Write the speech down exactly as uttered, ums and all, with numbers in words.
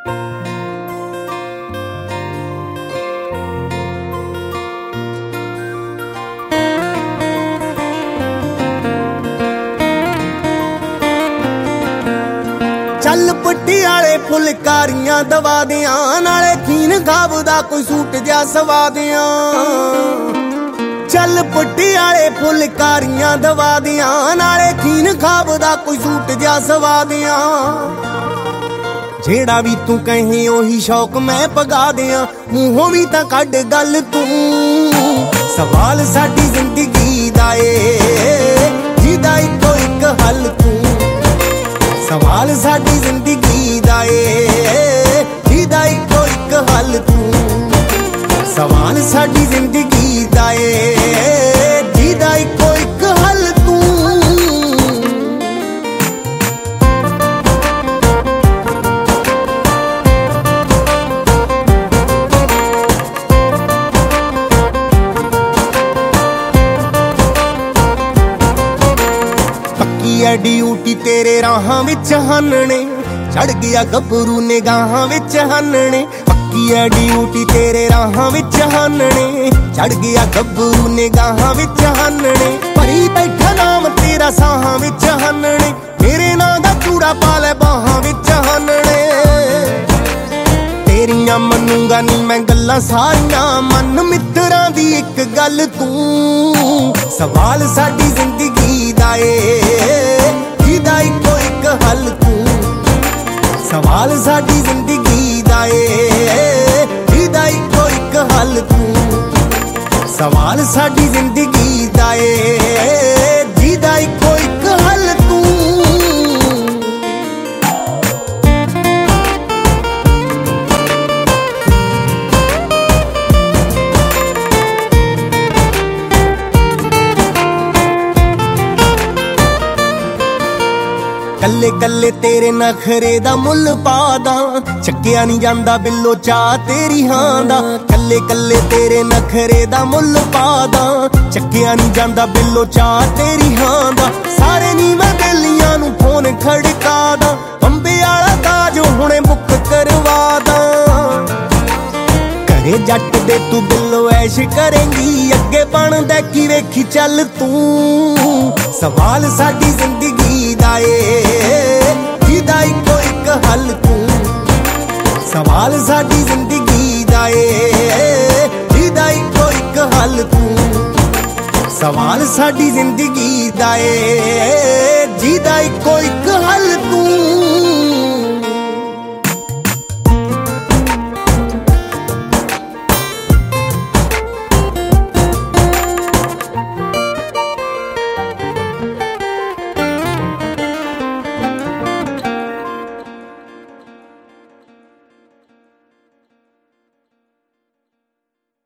ਚੱਲ ਪਟਿਆਲੇ ਫੁਲਕਾਰੀਆਂ ਦਵਾ ਦਿਆਂ, ਨਾਲੇ ਖੀਨ ਖਾਬਦਾ ਕੋਈ ਸੂਟ ਜਿਹਾ ਸਵਾ ਦਿਆਂ। ਚੱਲ ਪਟਿਆਲੇ ਫੁਲਕਾਰੀਆਂ ਦਵਾ ਦਿਆਂ, ਨਾਲੇ ਖੀਨ ਖਾਬਦਾ ਕੋਈ ਸੂਟ ਜਿਹਾ ਸਵਾ ਦਿਆਂ। ਜਿਹੜਾ ਵੀ ਤੂੰ ਕਹੇ ਉਹੀ ਸ਼ੌਕ ਮੈਂ ਪਗਾ ਦਿਆਂ, ਮੂੰਹੋਂ ਵੀ ਤਾਂ ਕੱਢ ਗੱਲ ਤੂੰ। ਸਵਾਲ ਸਾਡੀ ਜ਼ਿੰਦਗੀ ਦਾ ਏ, ਜਿਹਦਾ ਇੱਕੋ ਇੱਕ ਹੱਲ ਤੂੰ। ਸਵਾਲ ਸਾਡੀ ਜ਼ਿੰਦਗੀ ਦਾ ਏ, ਜਿਹਦਾ ਇੱਕੋ ਇੱਕ ਹੱਲ ਤੂੰ। ਸਵਾਲ ਸਾਡੀ ਜ਼ਿੰਦਗੀ ਦਾ ਏ, ਜਿਹਦਾ ਇੱਕੋ ਇੱਕ ਹੱਲ ਤੂੰ। ਪੱਕੀ ਐ ਡਿਊਟੀ ਤੇਰੇ ਰਾਹਾਂ ਵਿੱਚ ਹੰਨਣੇ, ਚੜ ਗਿਆ ਗੱਭਰੂ ਨਿਗਾਹਾਂ ਵਿੱਚ ਹੰਨਣੇ। ਪੱਕੀ ਐ ਡਿਊਟੀ ਤੇਰੇ ਰਾਹਾਂ ਵਿੱਚ ਹੰਨਣੇ, ਚੜ ਗਿਆ ਗੱਭਰੂ ਨਿਗਾਹਾਂ ਵਿੱਚ ਹੰਨਣੇ। ਭਰੀ ਬੈਠਾ ਨਾਮ ਤੇਰਾ ਸਾਹਾਂ ਵਿੱਚ ਹੰਨਣੇ, ਮੇਰੇ ਨਾਂ ਦਾ ਚੂੜਾ ਪਾ ਲੈ ਬਾਹਾਂ ਵਿੱਚ ਹੰਨਣੇ। ਤੇਰੀਆਂ ਮੰਨੂਗਾ ਨੀ ਮੈਂ ਗੱਲਾਂ ਸਾਰੀਆਂ, ਮਨ ਮਿੱਤਰਾਂ ਦੀ ਇੱਕ ਗੱਲ ਤੂੰ। ਸਵਾਲ ਸਾਡੀ ਜ਼ਿੰਦਗੀ ਦਾ ਏ, ਜਿਹਦਾ ਇੱਕੋ ਇੱਕ ਹੱਲ ਤੂੰ। ਸਵਾਲ ਸਾਡੀ ਜ਼ਿੰਦਗੀ ਦਾ ਏ, ਜਿਹਦਾ ਇੱਕੋ ਇੱਕ ਹੱਲ ਤੂੰ। ਸਵਾਲ ਸਾਡੀ ਜ਼ਿੰਦਗੀ ਦਾ ਏ, ਜਿਹਦਾ ਇੱਕੋ ਇੱਕ ਹੱਲ ਤੂੰ। ਕੱਲੇ ਕੱਲੇ ਤੇਰੇ ਨਖਰੇ ਦਾ ਮੁੱਲ ਪਾਦਾਂ, ਚੱਕਿਆ ਨਹੀਂ ਜਾਂਦਾ ਬਿੱਲੋ ਚਾਹ ਤੇਰੀ ਹਾਂ ਦਾ। ਕੱਲੇ ਕੱਲੇ ਤੇਰੇ ਨਖਰੇ ਦਾ ਮੁੱਲ ਪਾਦਾਂ, ਚੱਕਿਆ ਨਹੀਂ ਜਾਂਦਾ ਬਿੱਲੋ ਚਾਹ ਤੇਰੀ ਹਾਂ ਦਾ। ਸਾਰੇ ਨੀ ਮੈਂ ਬੇਲੀਆਂ ਨੂੰ ਫੋਨ ਖੜਕਾ ਦਾਂ, ਬੰਬੇ ਵਾਲਾ ਤਾਜ ਹੁਣੇ ਬੁੱਕ ਕਰਵਾ ਦਾਂ। ਘਰੇ ਜੱਟ ਦੇ ਤੂੰ ਬਿੱਲੋ ਐਸ਼ ਕਰੇਂਗੀ, ਅੱਗੇ ਬਣਦਾ ਕੀ ਵੇਖੀ ਚੱਲ ਤੂੰ। ਸਵਾਲ ਸਾਡੀ ਜ਼ਿੰਦਗੀ ਦਾ ਏ, ਜਿਹਦਾ ਇੱਕੋ ਇੱਕ ਹੱਲ ਤੂੰ। ਸਵਾਲ ਸਾਡੀ ਜ਼ਿੰਦਗੀ ਦਾ ਏ, ਜਿਹਦਾ ਇੱਕੋ ਇੱਕ ਹੱਲ ਤੂੰ। ਸਵਾਲ ਸਾਡੀ ਜ਼ਿੰਦਗੀ ਦਾ ਏ, ਜਿਹਦਾ ਇੱਕੋ ਇੱਕ ਹੱਲ